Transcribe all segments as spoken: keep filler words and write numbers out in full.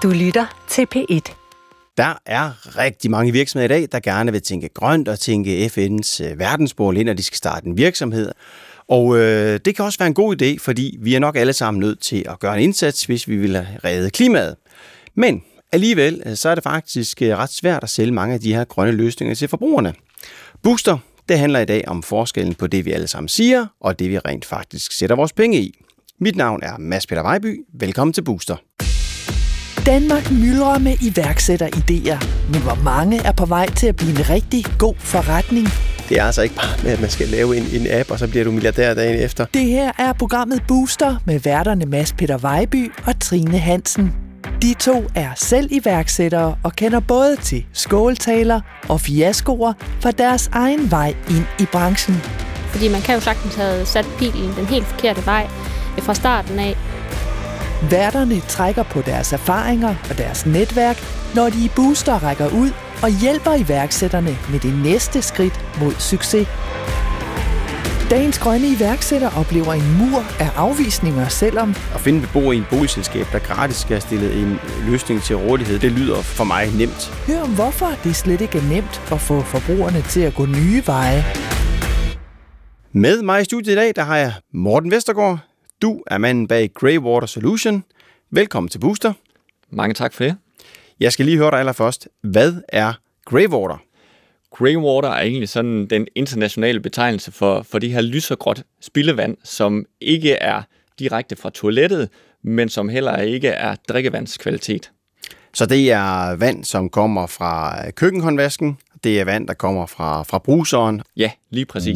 Du lytter til P et. Der er rigtig mange virksomheder i dag, der gerne vil tænke grønt og tænke F N's øh, verdensmål ind, når de skal starte en virksomhed. Og øh, det kan også være en god idé, fordi vi er nok alle sammen nødt til at gøre en indsats, hvis vi vil redde klimaet. Men alligevel, så er det faktisk ret svært at sælge mange af de her grønne løsninger til forbrugerne. Booster, det handler i dag om forskellen på det, vi alle sammen siger, og det, vi rent faktisk sætter vores penge i. Mit navn er Mads Peter Vejby. Velkommen til Booster. Danmark myldrer med iværksætteridéer, men hvor mange er på vej til at blive en rigtig god forretning? Det er altså ikke bare med, at man skal lave en, en app, og så bliver du milliardær dagen efter. Det her er programmet Booster med værterne Mads Peter Vejby og Trine Hansen. De to er selv iværksættere og kender både til skåltaler og fiaskoer fra deres egen vej ind i branchen. Fordi man kan jo sagtens have sat pilen den helt forkerte vej fra starten af. Værterne trækker på deres erfaringer og deres netværk, når de i Booster rækker ud og hjælper iværksætterne med det næste skridt mod succes. Dagens grønne iværksætter oplever en mur af afvisninger, selvom at finde beboere i en boligselskab, der gratis skal stille en løsning til rådighed, det lyder for mig nemt. Hør om hvorfor det slet ikke er nemt at få forbrugerne til at gå nye veje. Med mig i studiet i dag, der har jeg Morten Vestergaard. Du er manden bag Greywater Solution. Velkommen til Booster. Mange tak for det. Jeg skal lige høre dig allerførst. Hvad er Greywater? Greywater er egentlig sådan den internationale betegnelse for, for de her lysergråt spildevand, som ikke er direkte fra toilettet, men som heller ikke er drikkevandskvalitet. Så det er vand, som kommer fra køkkenhåndvasken. Det er vand, der kommer fra, fra bruseren. Ja, lige præcis.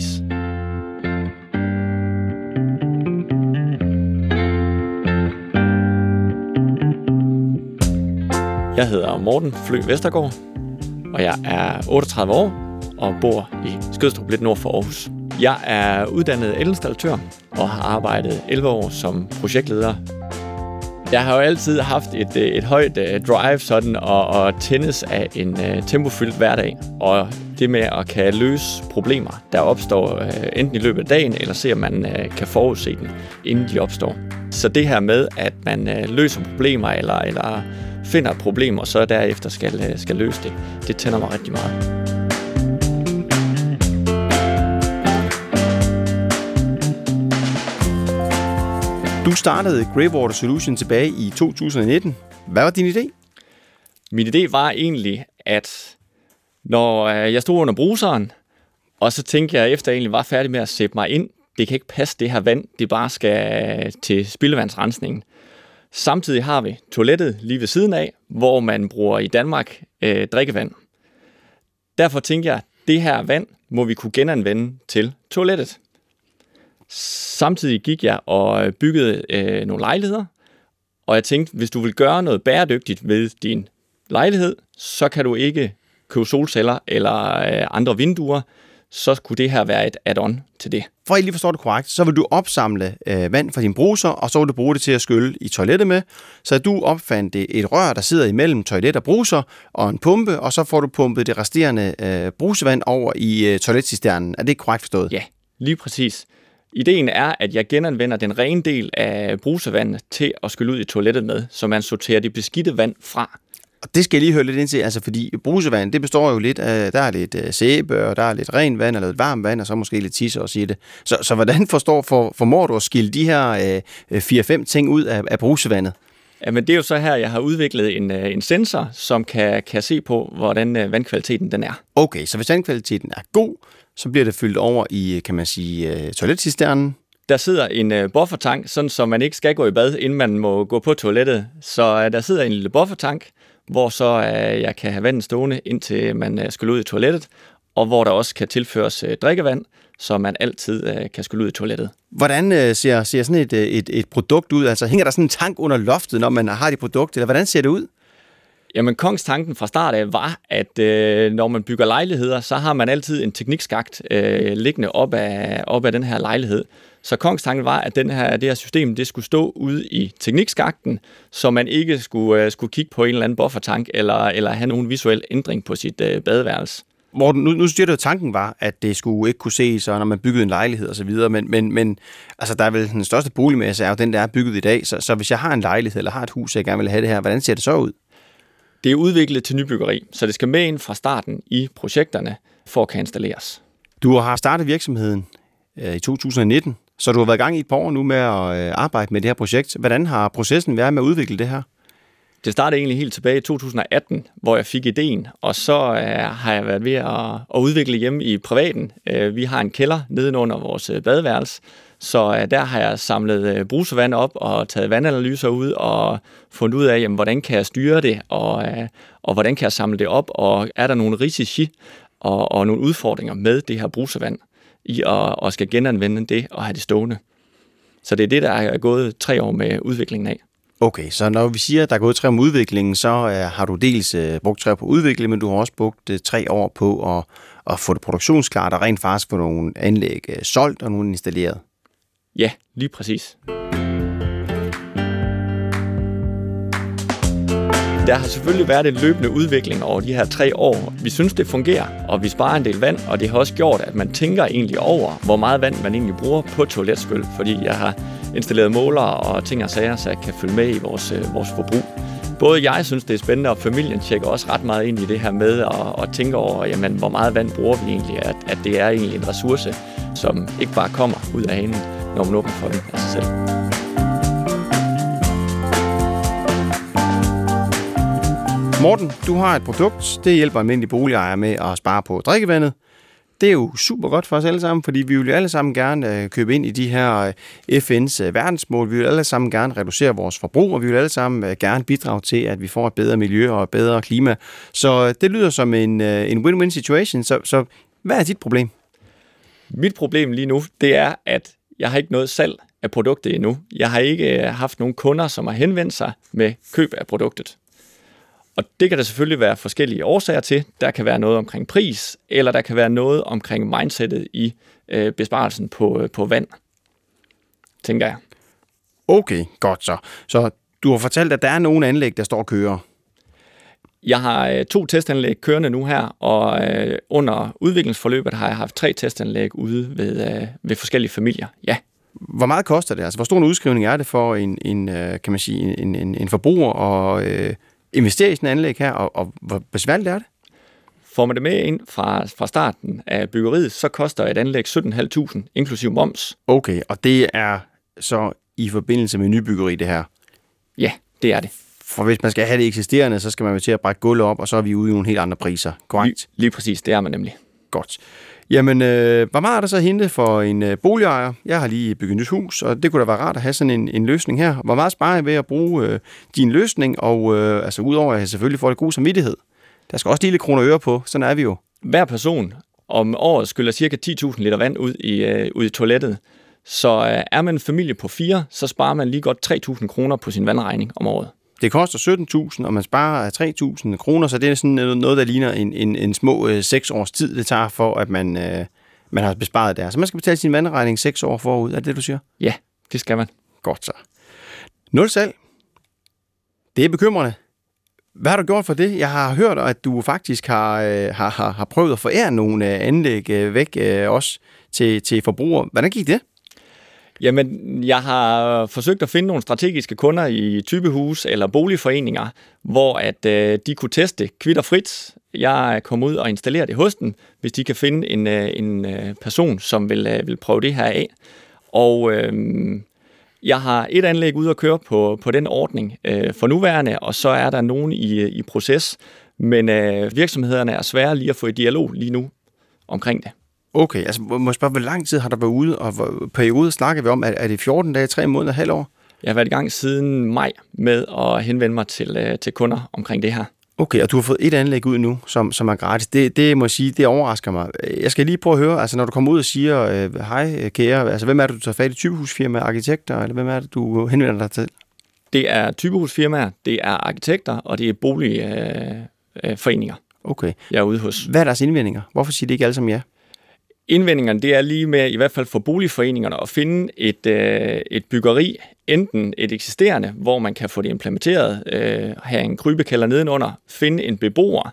Jeg hedder Morten Flø Vestergaard, og jeg er otteogtredive år og bor i Skødstrup lidt nord for Aarhus. Jeg er uddannet elinstallatør og har arbejdet elleve år som projektleder. Jeg har jo altid haft et, et højt drive sådan, og, og tændes af en uh, tempofyldt hverdag. Og det med at kan løse problemer, der opstår uh, enten i løbet af dagen, eller se om man uh, kan forudse dem, inden de opstår. Så det her med, at man uh, løser problemer, eller, eller finder et problem, og så derefter skal, skal løse det, det tænder mig rigtig meget. Du startede Greywater Solution tilbage i to tusind nitten. Hvad var din idé? Min idé var egentlig, at når jeg stod under bruseren, og så tænkte jeg, efter jeg egentlig var færdig med at sætte mig ind, det kan ikke passe det her vand, det bare skal til spildevandsrensningen. Samtidig har vi toilettet lige ved siden af, hvor man bruger i Danmark øh, drikkevand. Derfor tænkte jeg, at det her vand må vi kunne genanvende til toilettet. Samtidig gik jeg og byggede øh, nogle lejligheder, og jeg tænkte, hvis du vil gøre noget bæredygtigt ved din lejlighed, så kan du ikke købe solceller eller øh, andre vinduer, så kunne det her være et add-on til det. For at I lige forstår det korrekt, så vil du opsamle øh, vand fra din bruser, og så vil du bruge det til at skylle i toilettet med. Så du opfandt et rør, der sidder imellem toilet og bruser, og en pumpe, og så får du pumpet det resterende øh, brusevand over i øh, toiletcisternen. Er det korrekt forstået? Ja, lige præcis. Ideen er, at jeg genanvender den rene del af brusevandet til at skylle ud i toilettet med, så man sorterer det beskidte vand fra. Og det skal jeg lige høre lidt ind til, altså fordi brusevand, det består jo lidt af, der er lidt uh, sæbe, og der er lidt ren vand, eller lidt varmt vand, og så måske lidt tisse og sige det. Så, så hvordan forstår, for, formår du at skille de her uh, fire fem ting ud af, af brusevandet? Jamen det er jo så her, jeg har udviklet en, en sensor, som kan, kan se på, hvordan uh, vandkvaliteten den er. Okay, så hvis vandkvaliteten er god, så bliver det fyldt over i, kan man sige, uh, toiletcisternen. Der sidder en uh, buffertank, sådan så man ikke skal gå i bad, inden man må gå på toilettet. Så uh, der sidder en lille buffertank, hvor så uh, jeg kan have vandet stående, indtil man uh, skal ud i toilettet, og hvor der også kan tilføres uh, drikkevand, så man altid uh, kan skylle ud i toilettet. Hvordan uh, ser, ser sådan et, et, et produkt ud? Altså hænger der sådan en tank under loftet, når man har det produkt, eller hvordan ser det ud? Jamen, kongstanken fra start af var, at øh, når man bygger lejligheder, så har man altid en teknikskakt øh, liggende op af, op af den her lejlighed. Så kongstanken var, at den her, det her system det skulle stå ude i teknikskakten, så man ikke skulle, øh, skulle kigge på en eller anden buffertank eller, eller have nogen visuel ændring på sit øh, badeværelse. Morten, nu, nu siger du, at tanken var, at det skulle ikke kunne ses, når man byggede en lejlighed osv., men, men, men altså, der er vel den største boligmasse, er jo den, der er bygget i dag. Så, så hvis jeg har en lejlighed eller har et hus, jeg gerne vil have det her, hvordan ser det så ud? Det er udviklet til nybyggeri, så det skal med ind fra starten i projekterne for at kan installeres. Du har startet virksomheden øh, i to tusind nitten, så du har været i gang i et par år nu med at øh, arbejde med det her projekt. Hvordan har processen været med at udvikle det her? Det startede egentlig helt tilbage i to tusind atten, hvor jeg fik ideen, og så øh, har jeg været ved at, at udvikle hjemme i privaten. Øh, vi har en kælder nedenunder vores øh, badeværelse, så øh, der har jeg samlet øh, brusevand op og taget vandanalyser ud og fundet ud af, jamen, hvordan kan jeg styre det, og, øh, og hvordan kan jeg samle det op, og er der nogle risici og, og nogle udfordringer med det her brusevand i at og skal genanvende det og have det stående. Så det er det, der er gået tre år med udviklingen af. Okay, så når vi siger, at der er gået tre år med udviklingen, så uh, har du dels uh, brugt tre år på udvikling, men du har også brugt uh, tre år på at, at få det produktionsklart og rent faktisk få nogle anlæg uh, solgt og nogle installeret. Ja, lige præcis. Der har selvfølgelig været en løbende udvikling over de her tre år. Vi synes, det fungerer, og vi sparer en del vand, og det har også gjort, at man tænker egentlig over, hvor meget vand man egentlig bruger på toiletskyl, fordi jeg har installeret målere og ting og sager, så jeg kan følge med i vores, vores forbrug. Både jeg synes, det er spændende, og familien tjekker også ret meget ind i det her med at, at tænke over, jamen, hvor meget vand bruger vi egentlig, at, at det er egentlig en ressource, som ikke bare kommer ud af hanen, når man åbner for den af sig selv. Morten, du har et produkt, det hjælper almindelige boligejere med at spare på drikkevandet. Det er jo super godt for os alle sammen, fordi vi vil jo alle sammen gerne købe ind i de her F N's verdensmål. Vi vil alle sammen gerne reducere vores forbrug, og vi vil alle sammen gerne bidrage til, at vi får et bedre miljø og et bedre klima. Så det lyder som en, en win-win situation. Så, så hvad er dit problem? Mit problem lige nu, det er, at jeg har ikke noget salg af produktet endnu. Jeg har ikke haft nogen kunder, som har henvendt sig med køb af produktet. Og det kan der selvfølgelig være forskellige årsager til. Der kan være noget omkring pris, eller der kan være noget omkring mindsetet i øh, besparelsen på, øh, på vand, tænker jeg. Okay, godt så. Så du har fortalt, at der er nogle anlæg, der står og kører. Jeg har øh, to testanlæg kørende nu her, og øh, under udviklingsforløbet har jeg haft tre testanlæg ude ved, øh, ved forskellige familier. Ja. Hvor meget koster det? Altså, hvor stor en udskrivning er det for en, en kan man sige, en, en, en forbruger og øh, investere i sådan en anlæg her, og, og hvor besværligt er det? Får man det med ind fra, fra starten af byggeriet, så koster et anlæg sytten tusind fem hundrede inklusiv moms. Okay, og det er så i forbindelse med nybyggeri det her? Ja, det er det. For hvis man skal have det eksisterende, så skal man jo til at brække gulvet op, og så er vi ude i nogle helt andre priser, korrekt? Lige, lige præcis, det er man nemlig. Godt. Jamen, øh, hvor meget er der så hente for en øh, boligejer? Jeg har lige bygget et nyt hus, og det kunne da være rart at have sådan en, en løsning her. Hvor meget sparer jeg ved at bruge øh, din løsning? Og øh, altså, udover at jeg selvfølgelig får det god samvittighed. Der skal også lige lidt kroner og øre på, sådan er vi jo. Hver person om året skyller cirka ti tusind liter vand ud i, øh, ud i toilettet. Så øh, er man en familie på fire, så sparer man lige godt tre tusind kroner på sin vandregning om året. Det koster sytten tusind, og man sparer tre tusind kroner, så det er sådan noget, der ligner en, en, en små øh, seks års tid, det tager for, at man, øh, man har besparet der. Så man skal betale sin vandregning seks år forud, er det det, du siger? Ja, det skal man. Godt så. Nul salg. Det er bekymrende. Hvad har du gjort for det? Jeg har hørt, at du faktisk har, øh, har, har, har prøvet at forære nogle øh, anlæg øh, væk øh, også til, til forbrugere. Hvordan gik det? Jamen, jeg har forsøgt at finde nogle strategiske kunder i typehus eller boligforeninger, hvor at øh, de kunne teste kvitt og frit. Jeg kommer ud og installerer det hos dem, hvis de kan finde en, øh, en øh, person, som vil, øh, vil prøve det her af. Og øh, jeg har et anlæg ude at køre på, på den ordning øh, for nuværende, og så er der nogen i, i proces. Men øh, virksomhederne er svære lige at få i dialog lige nu omkring det. Okay, altså må jeg spørge, hvor lang tid har der været ude, og hvor periode snakker vi om? Er det fjorten dage, tre måneder, halv år? Jeg har været i gang siden maj med at henvende mig til, til kunder omkring det her. Okay, og du har fået et anlæg ud nu, som, som er gratis. Det, det må jeg sige, det overrasker mig. Jeg skal lige prøve at høre, altså når du kommer ud og siger, øh, hej kære, altså hvem er det, du tager fat i? Typehusfirma, arkitekter, eller hvem er det, du henvender dig til? Det er typehusfirmaer, det er arkitekter, og det er boligforeninger. Øh, øh, okay. Jeg er ude hos. Hvad er deres indvendinger? Hvorfor siger det ikke alle sammen ja? Indvendingerne, det er lige med, i hvert fald for boligforeningerne, at finde et, øh, et byggeri, enten et eksisterende, hvor man kan få det implementeret, øh, have en krybekælder nedenunder, finde en beboer,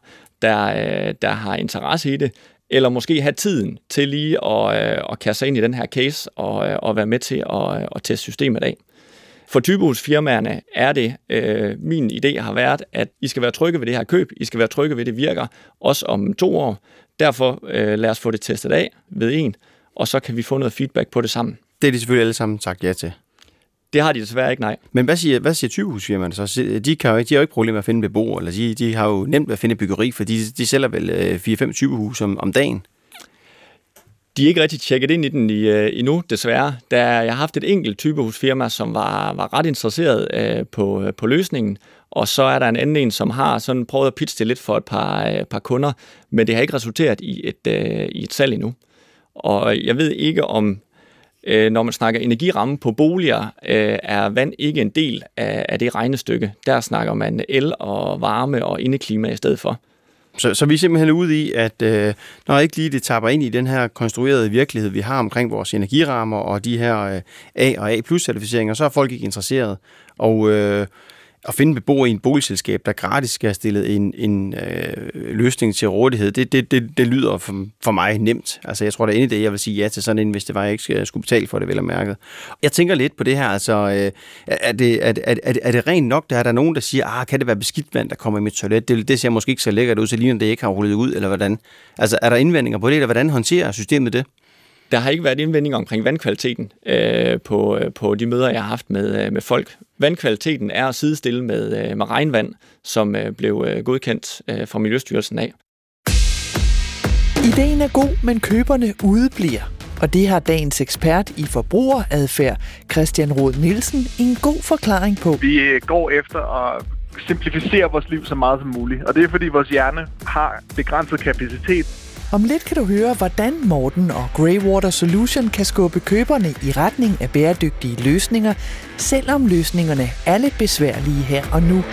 der, der har interesse i det, eller måske have tiden til lige at, at kaste sig ind i den her case og, og være med til at, at teste systemet af. For typehusfirmaerne er det, øh, min idé har været, at I skal være trygge ved det her køb, I skal være trygge ved, det virker, også om to år. Derfor øh, lad os få det testet af ved en, og så kan vi få noget feedback på det sammen. Det er de selvfølgelig alle sammen sagt ja til. Det har de desværre ikke, nej. Men hvad siger, hvad siger typehusfirmaerne så? De, kan jo ikke, de har jo ikke problemer med at finde beboere, eller de, de har jo nemt at finde byggeri, for de, de sælger vel fire fem typehus om, om dagen. De er ikke rigtig tjekket ind i den i, uh, endnu, desværre. Da jeg har haft et enkelt typehusfirma, som var, var ret interesseret uh, på, uh, på løsningen, og så er der en anden en, som har sådan prøvet at pitche det lidt for et par, uh, par kunder, men det har ikke resulteret i et, uh, i et salg endnu. Og jeg ved ikke om, uh, når man snakker energiramme på boliger, uh, er vand ikke en del af, af det regnestykke. Der snakker man el og varme og indeklima i stedet for. Så, så vi er simpelthen ude i, at øh, når ikke lige det tapper ind i den her konstruerede virkelighed, vi har omkring vores energirammer og de her øh, A- og A-plus-certificeringer, så er folk ikke interesseret. Og øh, at finde beboere i en boligselskab, der gratis skal have stillet en, en øh, løsning til rådighed, det, det, det, det lyder for, for mig nemt. Altså jeg tror, det er endelig det, jeg vil sige ja til sådan en, hvis det var, jeg ikke skulle betale for det, vel og mærket. Jeg tænker lidt på det her, altså øh, er, det, er, er, er, er det rent nok, der er der nogen, der siger, ah, kan det være beskidt vand, der kommer i mit toilet? Det, det ser måske ikke så lækkert ud, så ligner det ikke har rullet ud, eller hvordan? Altså er der indvendinger på det, eller hvordan håndterer systemet det? Der har ikke været indvendinger omkring vandkvaliteten øh, på, på de møder, jeg har haft med, med folk. Vandkvaliteten er at sidestille med, med regnvand, som øh, blev øh, godkendt øh, fra Miljøstyrelsen af. Ideen er god, men køberne udebliver. Og det har dagens ekspert i forbrugeradfærd, Christian Rod Nielsen, en god forklaring på. Vi går efter at simplificere vores liv så meget som muligt, og det er fordi vores hjerne har begrænset kapacitet. Om lidt kan du høre, hvordan Morten og Greywater Solution kan skubbe køberne i retning af bæredygtige løsninger, selvom løsningerne er lidt besværlige her og nu.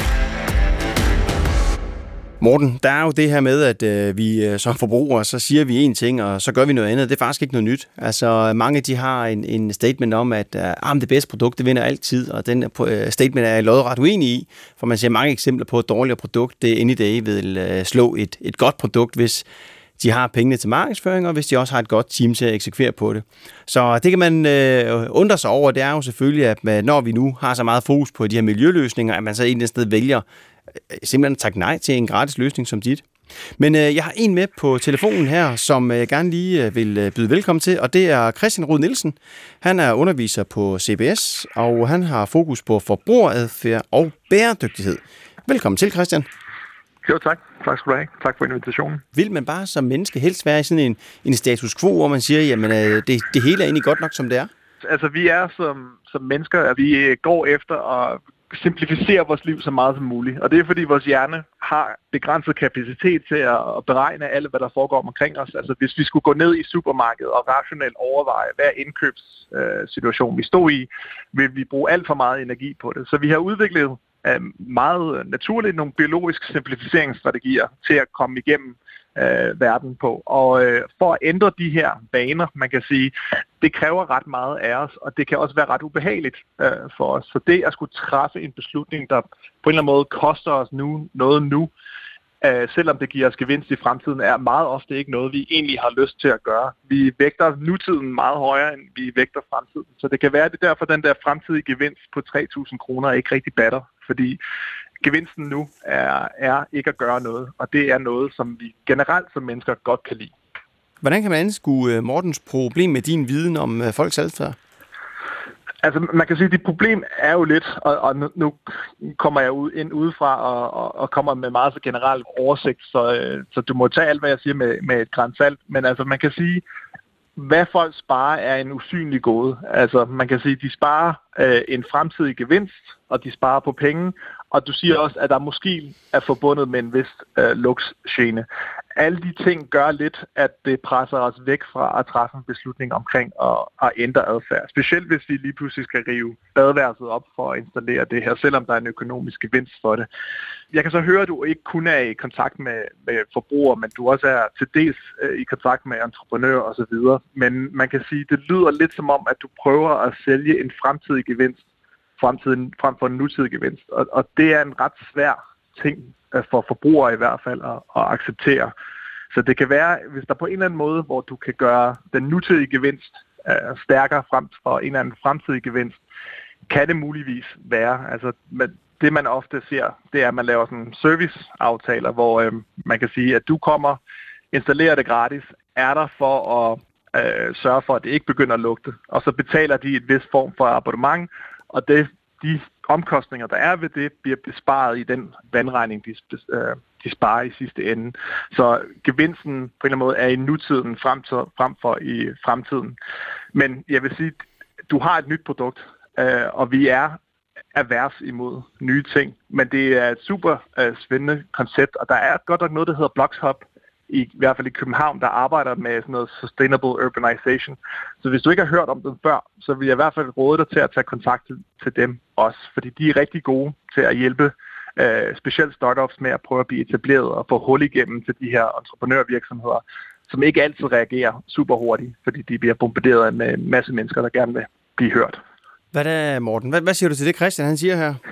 Morten, der er jo det her med, at øh, vi øh, som forbrugere, så siger vi en ting, og så gør vi noget andet. Det er faktisk ikke noget nyt. Altså, mange de har en, en statement om, at øh, det bedste produkt, det vinder altid, og den øh, statement er jeg lodret uenig i, for man ser mange eksempler på et dårligere produkt. Det any day vil øh, slå et, et godt produkt, hvis de har pengene til markedsføring, og hvis de også har et godt team til at eksekvere på det. Så det kan man øh, undre sig over. Det er jo selvfølgelig, at man, når vi nu har så meget fokus på de her miljøløsninger, at man så egentlig sted vælger øh, simpelthen at takke nej til en gratis løsning som dit. Men øh, jeg har en med på telefonen her, som jeg gerne lige øh, vil øh, byde velkommen til, og det er Christian Rod Nielsen. Han er underviser på C B S, og han har fokus på forbrugeradfærd og bæredygtighed. Velkommen til, Christian. Jo, tak. Tak skal du have. Tak for invitationen. Vil man bare som menneske helst være i sådan en, en status quo, hvor man siger, jamen det, det hele er egentlig godt nok, som det er? Altså, vi er som, som mennesker, at vi går efter at simplificere vores liv så meget som muligt. Og det er fordi vores hjerne har begrænset kapacitet til at beregne alt, hvad der foregår omkring os. Altså, hvis vi skulle gå ned i supermarkedet og rationelt overveje, hver indkøbssituation vi stod i, vil vi bruge alt for meget energi på det. Så vi har udviklet meget naturligt nogle biologiske simplificeringsstrategier til at komme igennem øh, verden på. Og øh, for at ændre de her vaner, man kan sige, det kræver ret meget af os, og det kan også være ret ubehageligt øh, for os. Så det at skulle træffe en beslutning, der på en eller anden måde koster os nu, noget nu, øh, selvom det giver os gevinst i fremtiden, er meget ofte ikke noget, vi egentlig har lyst til at gøre. Vi vægter nutiden meget højere, end vi vægter fremtiden. Så det kan være, at det derfor den der fremtidige gevinst på tre tusind kroner ikke rigtig batter, fordi gevinsten nu er, er ikke at gøre noget, og det er noget, som vi generelt som mennesker godt kan lide. Hvordan kan man anskue Mortens problem med din viden om folks adfærd? Altså, man kan sige, at dit problem er jo lidt, og, og nu, nu kommer jeg ud, ind udefra og, og, og kommer med meget så generelt oversigt, så, øh, så du må tage alt, hvad jeg siger med, med et gran salt. Men altså, man kan sige, hvad folk sparer er en usynlig gåde. Altså, man kan sige, de sparer øh, en fremtidig gevinst, og de sparer på penge, og du siger også, at der måske er forbundet med en vis øh, luksgene. Alle de ting gør lidt, at det presser os væk fra at træffe en beslutning omkring at, at ændre adfærd. Specielt hvis vi lige pludselig skal rive badeværelset op for at installere det her, selvom der er en økonomisk gevinst for det. Jeg kan så høre, at du ikke kun er i kontakt med, med forbrugere, men du også er til dels øh, i kontakt med entreprenører osv. Men man kan sige, at det lyder lidt som om, at du prøver at sælge en fremtidig gevinst fremtiden frem for en nutidig gevinst. Og, og det er en ret svær ting for forbrugere i hvert fald at, at acceptere. Så det kan være, hvis der på en eller anden måde, hvor du kan gøre den nutidige gevinst uh, stærkere frem for en eller anden fremtidig gevinst, kan det muligvis være. Altså, det man ofte ser, det er, at man laver sådan serviceaftaler, hvor øh, man kan sige, at du kommer, installerer det gratis, er der for at øh, sørge for, at det ikke begynder at lugte, og så betaler de et vis form for abonnement, og det, de omkostninger, der er ved det, bliver besparet i den vandregning, de, øh, de sparer i sidste ende. Så gevinsten på en eller anden måde er i nutiden frem, til, frem for i fremtiden. Men jeg vil sige, du har et nyt produkt, øh, og vi er erhvervs imod nye ting, men det er et super øh, spændende koncept, og der er godt nok noget, der hedder BloxHub, i, i hvert fald i København, der arbejder med sådan noget sustainable urbanization. Så hvis du ikke har hørt om dem før, så vil jeg i hvert fald råde dig til at tage kontakt til, til dem også, fordi de er rigtig gode til at hjælpe øh, specielt startups med at prøve at blive etableret og få hul igennem til de her entreprenørvirksomheder, som ikke altid reagerer super hurtigt, fordi de bliver bombarderet med en masse mennesker, der gerne vil blive hørt. Hvad er det, Morten? Hvad, hvad siger du til det, Christian han siger her?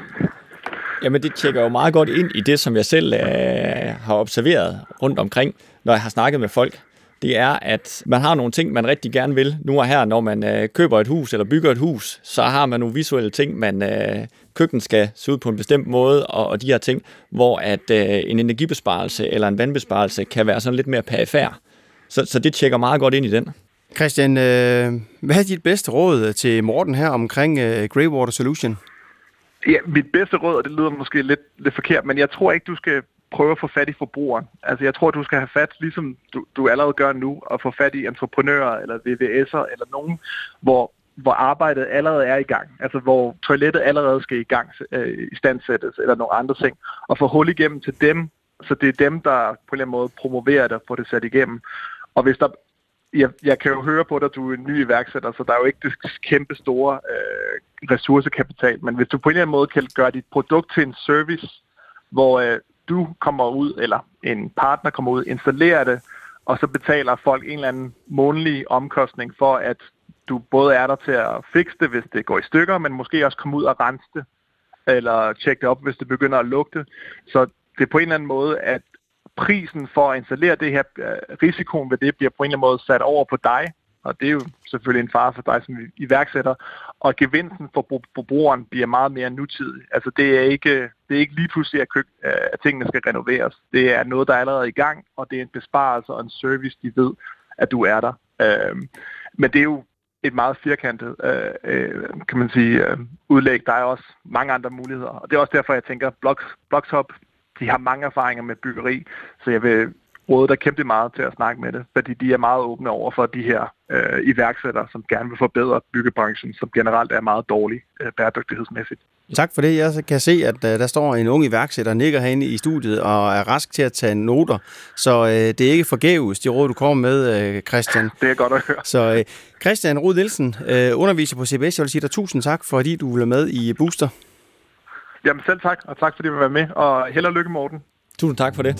Jamen, det tjekker jo meget godt ind i det, som jeg selv øh, har observeret rundt omkring, når jeg har snakket med folk. Det er, at man har nogle ting, man rigtig gerne vil. Nu og her, når man øh, køber et hus eller bygger et hus, så har man nogle visuelle ting, man øh, køkken skal se ud på en bestemt måde, og, og de her ting, hvor at øh, en energibesparelse eller en vandbesparelse kan være sådan lidt mere perifær. Så, så det tjekker meget godt ind i den. Christian, øh, hvad er dit bedste råd til Morten her omkring øh, Greywater Solution? Ja, mit bedste råd, og det lyder måske lidt, lidt forkert, men jeg tror ikke, du skal prøve at få fat i forbrugeren. Altså, jeg tror, du skal have fat, ligesom du, du allerede gør nu, at få fat i entreprenører eller V V S'er eller nogen, hvor, hvor arbejdet allerede er i gang. Altså, hvor toilettet allerede skal i gang øh, i standsættes eller nogle andre ting. Og få hul igennem til dem, så det er dem, der på en eller anden måde promoverer det og får det sat igennem. Og hvis der Jeg, jeg kan jo høre på dig, at du er en ny iværksætter, så der er jo ikke det kæmpe store øh, ressourcekapital. Men hvis du på en eller anden måde kan gøre dit produkt til en service, hvor øh, du kommer ud, eller en partner kommer ud, installerer det, og så betaler folk en eller anden månedlig omkostning for, at du både er der til at fikse det, hvis det går i stykker, men måske også komme ud og rense det, eller tjekke det op, hvis det begynder at lugte. Så det er på en eller anden måde, at prisen for at installere det her, risikoen ved det, bliver på en eller anden måde sat over på dig, og det er jo selvfølgelig en fare for dig som iværksætter, og gevinsten for forbrugeren bliver meget mere nutidig. Altså det er ikke, det er ikke lige pludselig, at, køk, at tingene skal renoveres. Det er noget, der er allerede i gang, og det er en besparelse og en service, de ved, at du er der. Men det er jo et meget firkantet, kan man sige, udlæg. Der er også mange andre muligheder, og det er også derfor, jeg tænker, BloxHub, de har mange erfaringer med byggeri, så jeg vil råde dig kæmpe meget til at snakke med det, fordi de er meget åbne over for de her øh, iværksættere, som gerne vil forbedre byggebranchen, som generelt er meget dårlig øh, bæredygtighedsmæssigt. Tak for det. Jeg kan se, at øh, der står en ung iværksætter, nikker herinde i studiet og er rask til at tage noter, så øh, det er ikke forgæves, de råd, du kommer med, øh, Christian. Det er godt at høre. Så øh, Christian Rud Nielsen, øh, underviser på C B S, jeg vil sige dig tusind tak, fordi du ville med i Booster. Jamen selv tak, og tak fordi du var med, og held og lykke, Morten. Tusind tak for det.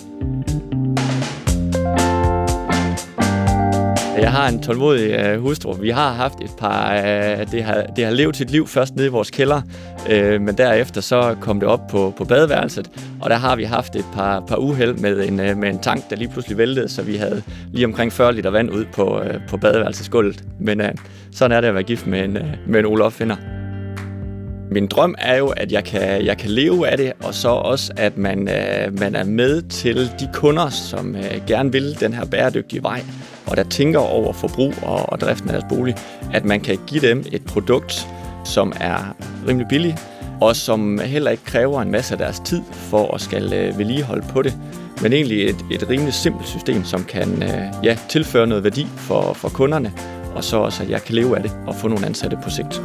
Jeg har en tålmodig uh, hustru. Vi har haft et par... Uh, det, har, det har levet sit liv først nede i vores kælder, uh, men derefter så kom det op på, på badeværelset, og der har vi haft et par, par uheld med en, uh, med en tank, der lige pludselig væltede, så vi havde lige omkring fyrre liter vand ud på, uh, på badeværelsesgulvet. Men uh, sådan er det at være gift med en, uh, med en Olaf Finder. Min drøm er jo, at jeg kan, jeg kan leve af det, og så også, at man, øh, man er med til de kunder, som øh, gerne vil den her bæredygtige vej, og der tænker over forbrug og, og driften af deres bolig, at man kan give dem et produkt, som er rimelig billigt, og som heller ikke kræver en masse af deres tid for at skal øh, vedligeholde på det, men egentlig et, et rimelig simpelt system, som kan øh, ja, tilføre noget værdi for, for kunderne, og så også, at jeg kan leve af det og få nogle ansatte på sigt.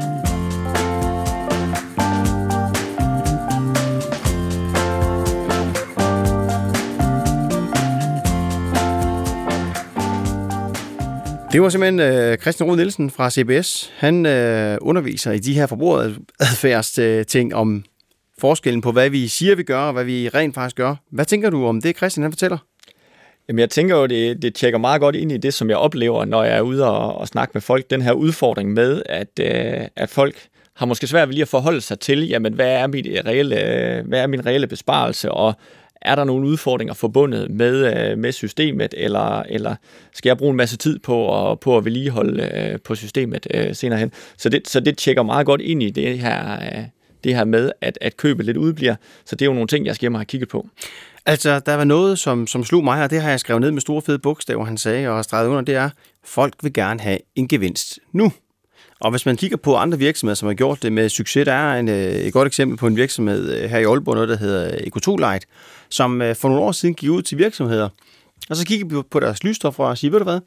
Det var simpelthen øh, Christian Rud Nielsen fra C B S. Han øh, underviser i de her forbrugeradfærdsting om forskellen på, hvad vi siger, vi gør, og hvad vi rent faktisk gør. Hvad tænker du om det, Christian han fortæller? Jamen, jeg tænker jo, det, det tjekker meget godt ind i det, som jeg oplever, når jeg er ude og, og snakke med folk. Den her udfordring med, at, øh, at folk har måske svært ved lige at forholde sig til, jamen, hvad er, mit reelle, hvad er min reelle besparelse, og er der nogle udfordringer forbundet med, med systemet, eller, eller skal jeg bruge en masse tid på at, på at vedligeholde på systemet senere hen. Så det, så det tjekker meget godt ind i det her, det her med, at, at købet lidt udbliver. Så det er jo nogle ting, jeg skal hjem og have kigget på. Altså, der var noget, som, som slog mig, og det har jeg skrevet ned med store fede bogstaver, han sagde, og streget under, det er, folk vil gerne have en gevinst nu. Og hvis man kigger på andre virksomheder, som har gjort det med succes, der er en, et godt eksempel på en virksomhed her i Aalborg, noget der hedder Eco to Light, som for nogle år siden gik ud til virksomheder, og så kigger vi på deres lysstoffer og siger, ved du hvad,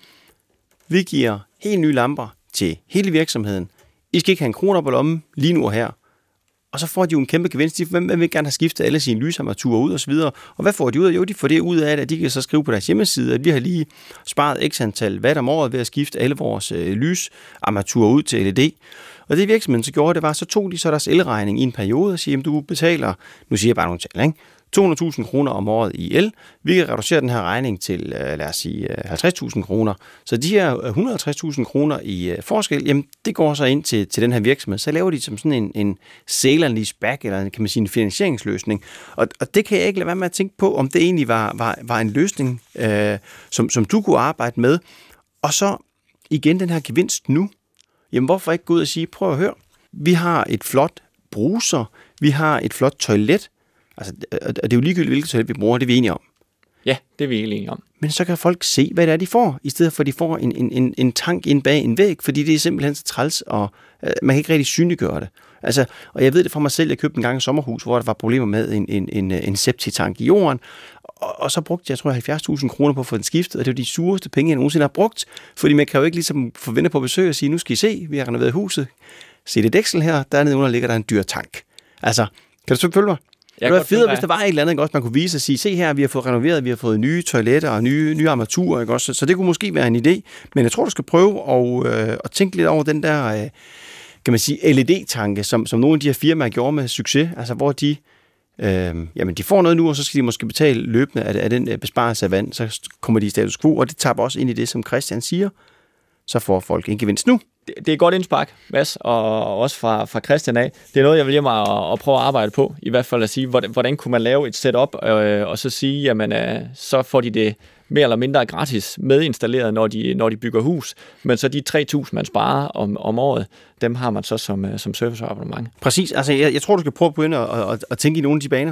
vi giver helt nye lamper til hele virksomheden. I skal ikke have en krone på lommen lige nu og her. Og så får de jo en kæmpe gevinst. Hvem vil gerne have skiftet alle sine lysarmaturer ud og så videre. Og hvad får de ud af? Jo, de får det ud af, at de kan så skrive på deres hjemmeside, at vi har lige sparet x antal watt om året ved at skifte alle vores øh, lysarmaturer ud til L E D. Og det virksomheden så gjorde, det var, så tog de så deres elregning i en periode og siger, at du betaler, nu siger jeg bare nogle tal, ikke? to hundrede tusind kroner om året i el. Vi kan reducere den her regning til, lad os sige, halvtreds tusind kroner. Så de her et hundrede og halvtreds tusind kroner i forskel, jamen det går så ind til, til den her virksomhed. Så laver de som sådan en, en sale and lease back, eller kan man sige en finansieringsløsning. Og, og det kan jeg ikke lade være med at tænke på, om det egentlig var, var, var en løsning, øh, som, som du kunne arbejde med. Og så igen den her gevinst nu. Jamen hvorfor ikke gå ud og sige, prøv at høre, vi har et flot bruser, vi har et flot toilet. Altså, det er jo ligegyldigt, hvilket toilet vi bruger, det er vi enige om. Ja, det er vi egentlig enige om. Men så kan folk se, hvad det er, de får, i stedet for, at de får en, en, en tank ind bag en væg, fordi det er simpelthen så træls, og øh, man kan ikke rigtig synliggøre det. Altså, og jeg ved det fra mig selv, jeg købte en gang et sommerhus, hvor der var problemer med en, en, en, en septitank i jorden, og, og så brugte jeg, jeg tror, halvfjerds tusind kroner på at få den skiftet, og det var de sureste penge, jeg nogensinde har brugt, fordi man kan jo ikke ligesom få venner på besøg og sige, nu skal I se, vi har renoveret huset, se det dæksel her, dernede under ligger der en dyr tank. Altså, kan du så følge mig? Det var fedt, hvis der var et eller andet, ikke også, man kunne vise og sige, se her, vi har fået renoveret, vi har fået nye toiletter og nye, nye armaturer, ikke også? Så det kunne måske være en idé, men jeg tror, du skal prøve at, øh, at tænke lidt over den der, øh, kan man sige, L E D-tanke, som, som nogle af de her firmaer gjorde med succes, altså hvor de, øh, jamen de får noget nu, og så skal de måske betale løbende af, af den besparelse af vand, så kommer de i status quo, og det tager også ind i det, som Christian siger, så får folk en gevinst nu. Det er et godt indspark, Mads, og også fra, fra Christian af. Det er noget, jeg vil hjem og, og prøve at arbejde på, i hvert fald at sige, hvordan, hvordan kunne man lave et setup, øh, og så sige, jamen, øh, så får de det mere eller mindre gratis medinstalleret, når de, når de bygger hus, men så de tre tusind, man sparer om, om året, dem har man så som, som serviceabonnement. Præcis, altså jeg, jeg tror, du skal prøve at begynde at, at, at tænke i nogle af de baner.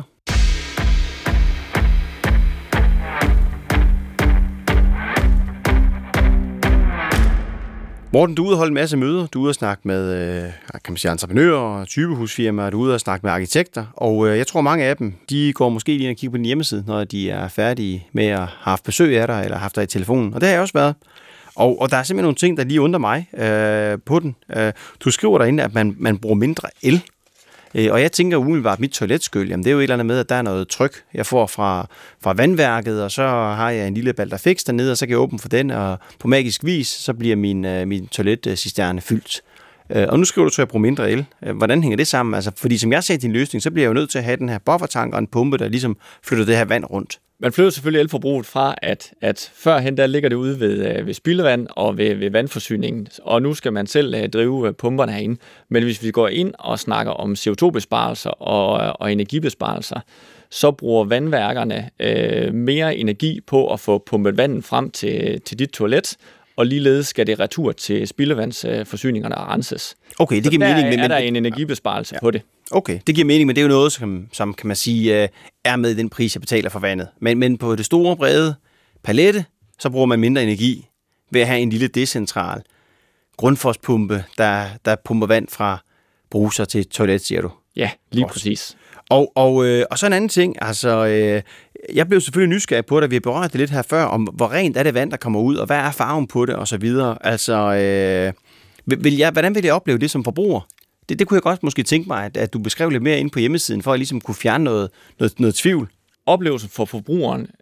Morten, du er ude og holde en masse møder. Du er ude og snakke med kan man sige, entreprenører og typehusfirmaer. Du er ude og snakke med arkitekter. Og jeg tror, mange af dem, de går måske lige ind og kigger på din hjemmeside, når de er færdige med at have haft besøg af dig, eller haft dig i telefonen. Og det har jeg også været. Og, og der er simpelthen nogle ting, der lige undrer mig øh, på den. Øh, du skriver derinde, at man, man bruger mindre el. Og jeg tænker umiddelbart, at mit toiletskyl, jamen det er jo et eller andet med, at der er noget tryk, jeg får fra, fra vandværket, og så har jeg en lille Balder Fix dernede, og så kan jeg åbne for den, og på magisk vis, så bliver min, min toiletcisterne fyldt. Og nu skriver du, at jeg bruger mindre el. Hvordan hænger det sammen? Altså, fordi som jeg ser din løsning, så bliver jeg jo nødt til at have den her buffertank og en pumpe, der ligesom flytter det her vand rundt. Man flytter selvfølgelig elforbruget fra, at, at førhen der ligger det ude ved, ved spildevand og ved, ved vandforsyningen, og nu skal man selv uh, drive pumperne herinde. Men hvis vi går ind og snakker om C O to besparelser og, og energibesparelser, så bruger vandværkerne uh, mere energi på at få pumpet vandet frem til, til dit toilet, og ligeledes skal det retur til spildevandsforsyningerne og renses. Okay, det så giver der mening. Men, er der en energibesparelse ja. på det. Okay, det giver mening, men det er jo noget, som, som kan man sige, er med i den pris, jeg betaler for vandet. Men, men på det store, brede palette, så bruger man mindre energi ved at have en lille decentral grundforspumpe, der, der pumper vand fra bruser til toilet, siger du? Ja, lige Også. præcis. Og, og, øh, og så en anden ting, altså, øh, jeg blev selvfølgelig nysgerrig på det, vi har berørt det lidt her før, om hvor rent er det vand, der kommer ud, og hvad er farven på det, og så videre. Altså, øh, vil jeg, hvordan vil jeg opleve det som forbruger? Det, det kunne jeg godt måske tænke mig, at, at du beskrev lidt mere inde på hjemmesiden, for at ligesom kunne fjerne noget, noget, noget tvivl. Oplevelsen for forbrugeren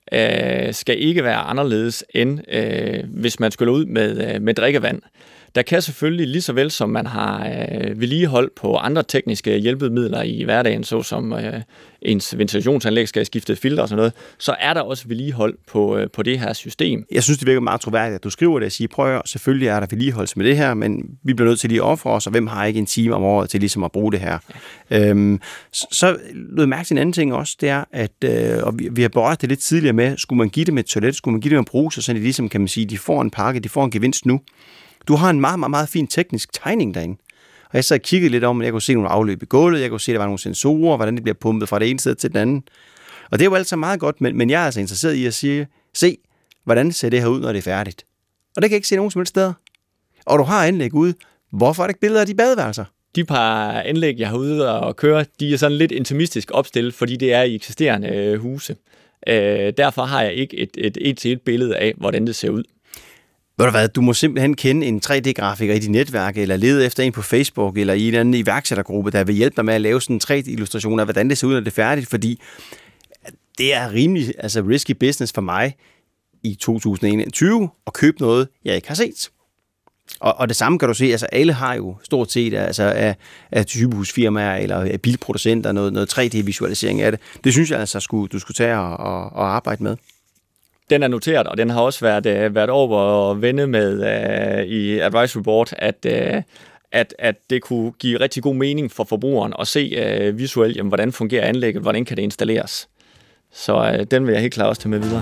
øh, skal ikke være anderledes end øh, hvis man skyller ud med, øh, med drikkevand. Der kan selvfølgelig, lige så vel som man har øh, vedligehold på andre tekniske hjælpemidler i hverdagen, såsom øh, ens ventilationsanlæg skal skifte filter og sådan noget, så er der også vedligehold på, øh, på det her system. Jeg synes, det virker meget troværdigt, at du skriver det og siger, prøv at selvfølgelig er der vedligeholdelse med det her, men vi bliver nødt til lige at ofre os, og hvem har ikke en time om året til ligesom at bruge det her? Ja. Øhm, så, så lød mærke til en anden ting også, det er, at øh, og vi, vi har berørt det lidt tidligere med, skulle man give det med et toilet, skulle man give det med en bruser, så det ligesom, kan man sige, de får en pakke, de får en gevinst nu. Du har en meget, meget, meget fin teknisk tegning derinde. Og jeg så kiggede lidt om, at jeg kunne se nogle afløb i gulvet, jeg kunne se, at der var nogle sensorer, hvordan det bliver pumpet fra det ene sted til den anden. Og det er jo altså meget godt, men, men jeg er altså interesseret i at sige, se, hvordan ser det her ud, når det er færdigt. Og det kan jeg ikke se nogen som helst steder. Og du har anlæg ude. Hvorfor er der ikke billeder af de badeværelser? De par anlæg, jeg har ude og køre, de er sådan lidt intimistisk opstillet, fordi det er i eksisterende øh, huse. Øh, derfor har jeg ikke et, et et-til-et billede af, hvordan det ser ud. Ved du hvad, du må simpelthen kende en tre D-grafiker i dit netværk, eller lede efter en på Facebook, eller i en anden iværksættergruppe, der vil hjælpe dig med at lave sådan en tre D-illustration af, hvordan det ser ud, når det er færdigt, fordi det er rimelig altså risky business for mig i to tusind enogtyve at købe noget, jeg ikke har set. Og, og det samme kan du se, altså alle har jo stort set altså af, af sygehusfirmaer eller af bilproducenter noget, noget tre D-visualisering af det. Det synes jeg altså, skulle, du skulle tage og, og, og arbejde med. Den er noteret, og den har også været, været over og vende med uh, i Advisory Board, at, uh, at, at det kunne give rigtig god mening for forbrugeren at se uh, visuelt, jamen, hvordan fungerer anlægget, hvordan kan det installeres. Så uh, den vil jeg helt klart også tage med videre.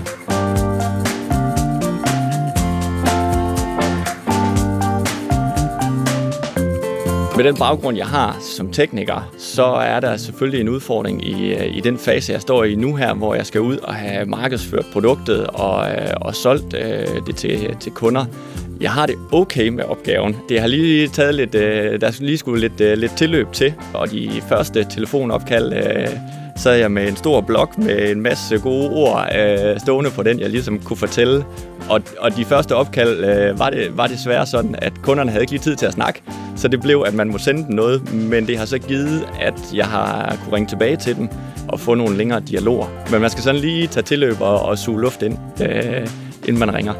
Med den baggrund, jeg har som tekniker, så er der selvfølgelig en udfordring i, i den fase, jeg står i nu her, hvor jeg skal ud og have markedsført produktet og, og solgt øh, det til, til kunder. Jeg har det okay med opgaven. Det har lige taget lidt, øh, der lige skulle lidt, øh, lidt tilløb til, og de første telefonopkald øh, sad jeg med en stor blok med en masse gode ord øh, stående på den, jeg ligesom kunne fortælle. Og, og de første opkald øh, var, det, var desværre sådan, at kunderne havde ikke lige tid til at snakke, så det blev, at man må sende dem noget, men det har så givet, at jeg har kunne ringe tilbage til dem og få nogle længere dialoger. Men man skal sådan lige tage tilløb og, og suge luft ind, øh, inden man ringer.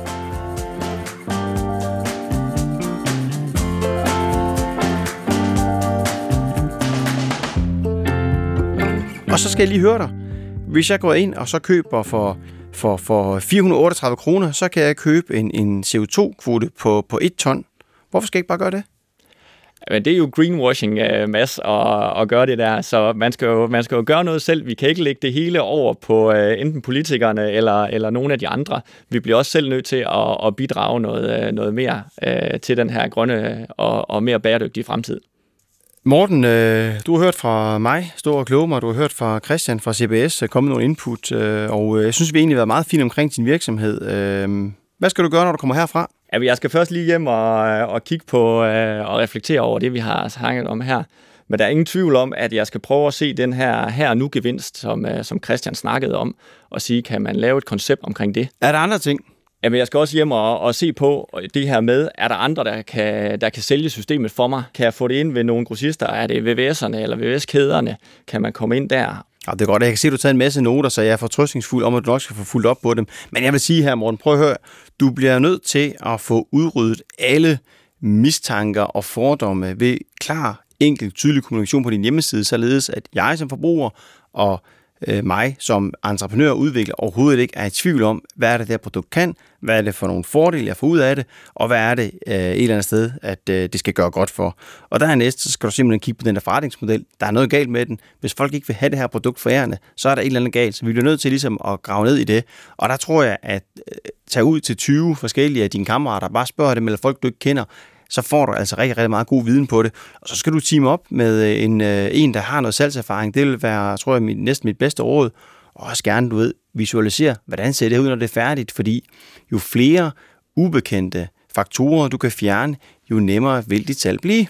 Og så skal jeg lige høre dig. Hvis jeg går ind og så køber for, for, for fire hundrede og otteogtredive kroner, så kan jeg købe en, en C O to kvote på, på et ton. Hvorfor skal jeg ikke bare gøre det? Men det er jo greenwashing, Mads, at, at gøre det der. Så man skal, jo, man skal jo gøre noget selv. Vi kan ikke lægge det hele over på uh, enten politikerne eller, eller nogle af de andre. Vi bliver også selv nødt til at, at bidrage noget, noget mere uh, til den her grønne og, og mere bæredygtige fremtid. Morten, øh, du har hørt fra mig, Stor og Kloge mig, du har hørt fra Christian fra C B S, kommet nogle input, øh, og jeg synes, vi egentlig har været meget fint omkring din virksomhed. Øh, hvad skal du gøre, når du kommer herfra? Ja, jeg skal først lige hjem og, og kigge på øh, og reflektere over det, vi har snakket om her. Men der er ingen tvivl om, at jeg skal prøve at se den her her og nu gevinst, som, øh, som Christian snakkede om, og sige, kan man lave et koncept omkring det? Er der andre ting? Jamen, jeg skal også hjem og, og se på det her med, er der andre, der kan, der kan sælge systemet for mig? Kan jeg få det ind ved nogle grossister? Er det V V S'erne eller V V S-kæderne? Kan man komme ind der? Ja, det er godt. Jeg kan se, at du har taget en masse noter, så jeg er fortrøstningsfuld om, at du nok skal få fuldt op på dem. Men jeg vil sige her, Morten, prøv at høre. Du bliver nødt til at få udryddet alle mistanker og fordomme ved klar, enkel, tydelig kommunikation på din hjemmeside, således at jeg som forbruger og øh, mig som entreprenør og udvikler overhovedet ikke er i tvivl om, hvad er det, der produkt kan, hvad er det for nogle fordele, jeg får ud af det, og hvad er det øh, et eller andet sted, at øh, det skal gøre godt for. Og dernæst, så skal du simpelthen kigge på den der forretningsmodel. Der er noget galt med den. Hvis folk ikke vil have det her produkt forærende, så er der et eller andet galt. Så vi bliver nødt til ligesom at grave ned i det. Og der tror jeg, at øh, tage ud til tyve forskellige af dine kammerater, bare spørge dem, eller folk du ikke kender, så får du altså rigtig, rigtig meget god viden på det. Og så skal du teame op med en, en der har noget salgserfaring. Det vil være, tror jeg, mit, næsten mit bedste råd. Og også gerne, du ved, visualisere, hvordan ser det ud, når det er færdigt. Fordi jo flere ubekendte faktorer, du kan fjerne, jo nemmere vil dit salg blive.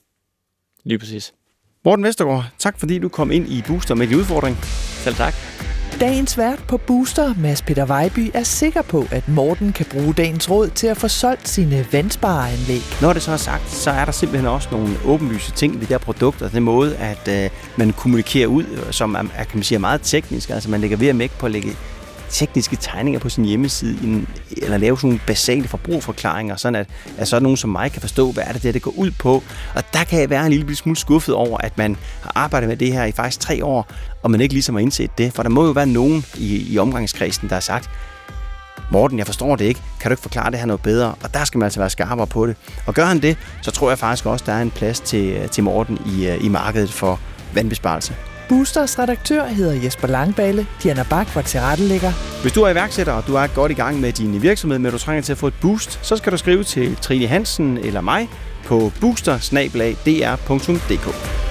Lige præcis. Morten Vestergaard, tak fordi du kom ind i Booster med din udfordring. Selv tak. Dagens vært på Booster, Mads Peter Vejby, er sikker på, at Morten kan bruge dagens råd til at få solgt sine vandspareanlæg. Når det så er sagt, så er der simpelthen også nogle åbenlyse ting ved det her produkt, og den måde, at øh, man kommunikerer ud, som er, kan man sige, meget teknisk. Altså man lægger ved at mække på at lægge tekniske tegninger på sin hjemmeside, eller lave sådan nogle basale forbrugerforklaringer, sådan at, at sådan nogen som mig kan forstå, hvad er det, det går ud på. Og der kan jeg være en lille smule skuffet over, at man har arbejdet med det her i faktisk tre år, og man ikke ligesom har indset det. For der må jo være nogen i, i omgangskredsen, der har sagt, Morten, jeg forstår det ikke. Kan du ikke forklare det her noget bedre? Og der skal man altså være skarpere på det. Og gør han det, så tror jeg faktisk også, der er en plads til, til Morten i, i markedet for vandbesparelse. Boosters redaktør hedder Jesper Langballe. Diana Bach var tilrettelægger. Hvis du er iværksætter, og du er godt i gang med din virksomhed, men du trænger til at få et boost, så skal du skrive til Trine Hansen eller mig på booster bindestreg d r punktum d k.